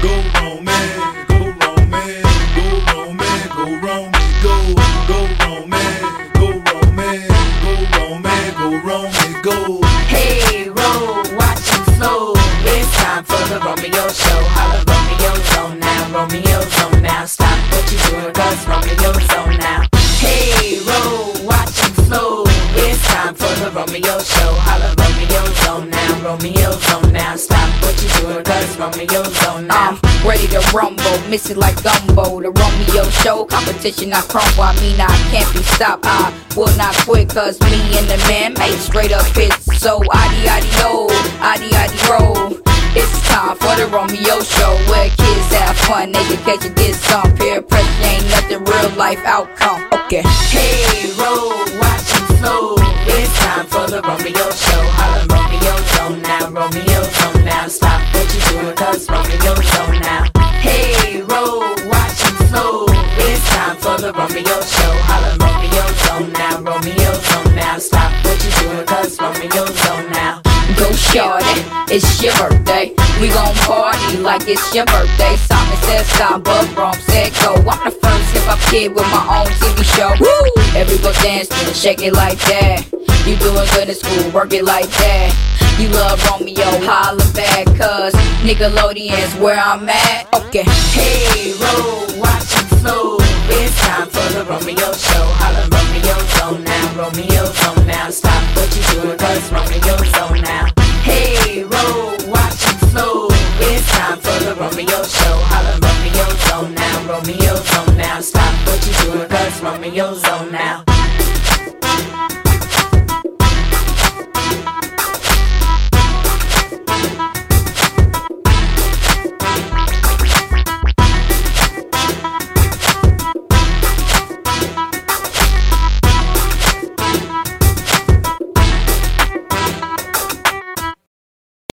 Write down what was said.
go wrong, man, go wrong, man, go wrong, man, go wrong, man, go wrong, man, go wrong, man, go wrong, man, go wrong, man, go. Hey, roll, watch and slow. It's time for the Romeo show. Holla Romeo's on now, Romeo's on now. Stop what you doing, cause Romeo's on now. Hey, roll, watch and slow. It's time for the Romeo show. Holla Romeo's on now, Romeo's on now. Stop what you doing, cause Romeo's on now. I'm ready to rumble, miss it like gumbo. The Romeo show, competition I crumble. I mean I can't be stopped, I will not quit. Cause me and the man make straight up hits. So addy roll. It's time for the Romeo show, where kids have fun, education gets some. Peer pressure ain't nothing, real life outcome. Okay. Hey, roll, watch and slow. It's time for the Romeo show. Holla Romeo's on now, Romeo's on now. Stop what you doing, cause Romeo's on now. Hey, roll, watch and slow. It's time for the Romeo show. Holla Romeo's on now, Romeo's on now. Stop what you doing, cause Romeo's on now. Go shorty, it's your birthday. We gon' party like it's your birthday. Simon said stop, but Rome said go. I'm the first hip-hop kid with my own TV show. Woo! Everybody dance to it, shake it like that. You doing good in school, work it like that. You love Romeo, holla back, cause Nickelodeon's where I'm at. Okay. Hey, roll, watch and slow. It's time for the Romeo show. Holla Romeo's on now, Romeo's on now. Stop what you doing, cause Romeo's on now. Hey, roll, watch and slow. It's time for the Romeo show. Holla Romeo's on now, Romeo's on now. Stop what you doing, cause Romeo's on now.